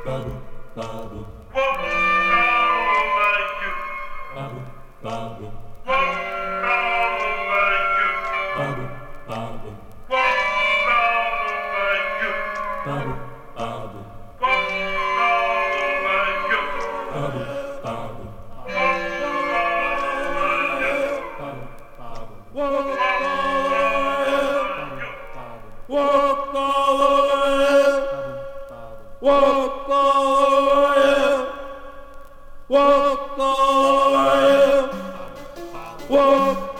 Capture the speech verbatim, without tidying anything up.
Babu, babu, Walk down like you. babu, babu, Walk down like you. babu, babu, Walk down like you. babu, babu, Walk down like you. babu, babu, Walk down like you. babu, babu. Walk down like you. Walk all the way, walk all the way, walk all the way, walk